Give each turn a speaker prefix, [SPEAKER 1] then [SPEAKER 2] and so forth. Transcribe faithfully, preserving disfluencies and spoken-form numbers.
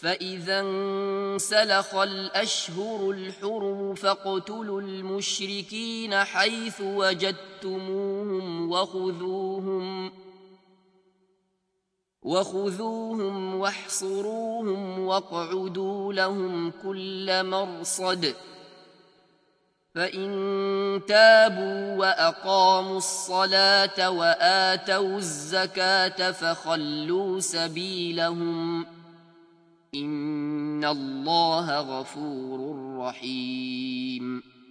[SPEAKER 1] فإذا انسلخ الأشهر الحرم فاقتلوا المشركين حيث وجدتموهم وخذوهم وخذوهم واحصروهم واقعدوا لهم كل مرصد فإن تابوا وأقاموا الصلاة وآتوا الزكاة فخلوا سبيلهم إن الله غفور رحيم